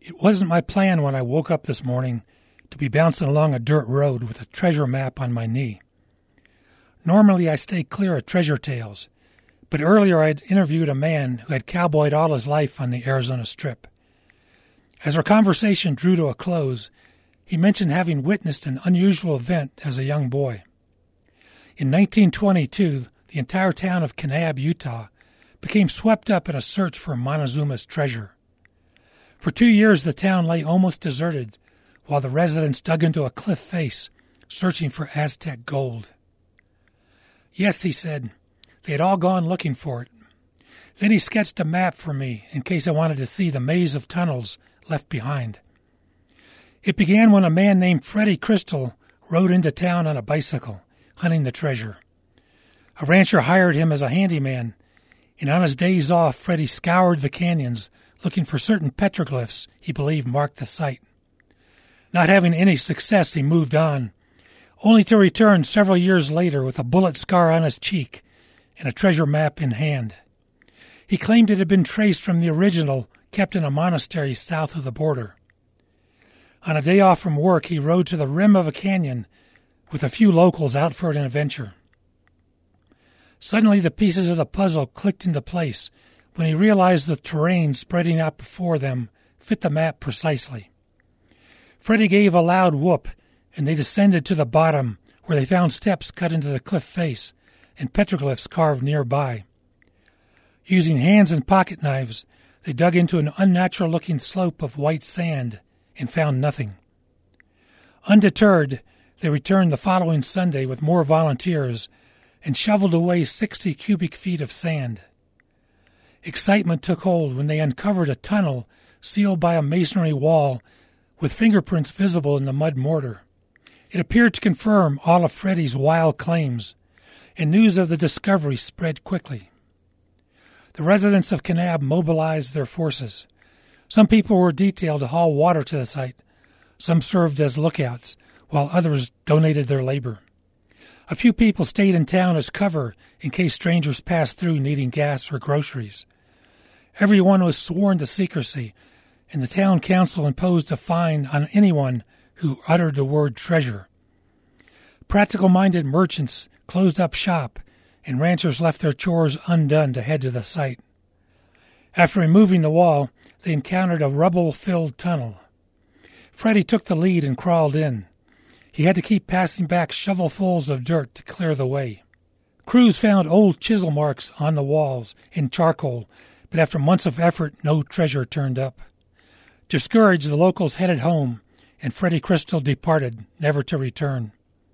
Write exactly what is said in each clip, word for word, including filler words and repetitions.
It wasn't my plan when I woke up this morning to be bouncing along a dirt road with a treasure map on my knee. Normally I stay clear of treasure tales, but earlier I had interviewed a man who had cowboyed all his life on the Arizona Strip. As our conversation drew to a close, he mentioned having witnessed an unusual event as a young boy. In nineteen twenty-two, the entire town of Kanab, Utah, became swept up in a search for Montezuma's treasure. For two years the town lay almost deserted, while the residents dug into a cliff face, searching for Aztec gold. Yes, he said, they had all gone looking for it. Then he sketched a map for me in case I wanted to see the maze of tunnels left behind. It began when a man named Freddie Crystal rode into town on a bicycle, hunting the treasure. A rancher hired him as a handyman, and on his days off, Freddie scoured the canyons looking for certain petroglyphs he believed marked the site. Not having any success, he moved on, only to return several years later with a bullet scar on his cheek and a treasure map in hand. He claimed it had been traced from the original kept in a monastery south of the border. On a day off from work, he rode to the rim of a canyon with a few locals out for an adventure. Suddenly the pieces of the puzzle clicked into place when he realized the terrain spreading out before them fit the map precisely. Freddie gave a loud whoop, and they descended to the bottom, where they found steps cut into the cliff face and petroglyphs carved nearby. Using hands and pocket knives, they dug into an unnatural-looking slope of white sand and found nothing. Undeterred, they returned the following Sunday with more volunteers and shoveled away sixty cubic feet of sand. Excitement took hold when they uncovered a tunnel sealed by a masonry wall with fingerprints visible in the mud mortar. It appeared to confirm all of Freddie's wild claims, and news of the discovery spread quickly. The residents of Kanab mobilized their forces. Some people were detailed to haul water to the site. Some served as lookouts, while others donated their labor. A few people stayed in town as cover in case strangers passed through needing gas or groceries. Everyone was sworn to secrecy, and the town council imposed a fine on anyone who uttered the word treasure. Practical-minded merchants closed up shop, and ranchers left their chores undone to head to the site. After removing the wall, they encountered a rubble-filled tunnel. Freddie took the lead and crawled in. He had to keep passing back shovelfuls of dirt to clear the way. Crews found old chisel marks on the walls in charcoal, but after months of effort, no treasure turned up. Discouraged, the locals headed home, and Freddie Crystal departed, never to return.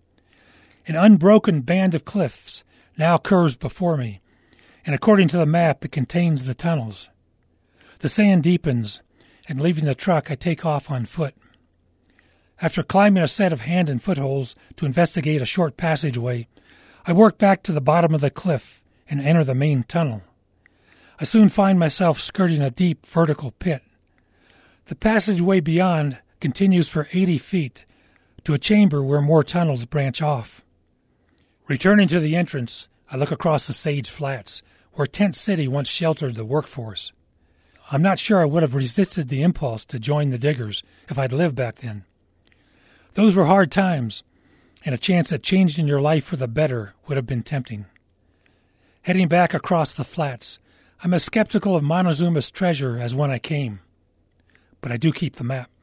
An unbroken band of cliffs now curves before me, and according to the map, it contains the tunnels. The sand deepens, and leaving the truck, I take off on foot. After climbing a set of hand and footholds to investigate a short passageway, I work back to the bottom of the cliff and enter the main tunnel. I soon find myself skirting a deep vertical pit. The passageway beyond continues for eighty feet to a chamber where more tunnels branch off. Returning to the entrance, I look across the Sage Flats, where Tent City once sheltered the workforce. I'm not sure I would have resisted the impulse to join the diggers if I'd lived back then. Those were hard times, and a chance at changing your life for the better would have been tempting. Heading back across the flats, I'm as skeptical of Montezuma's treasure as when I came. But I do keep the map.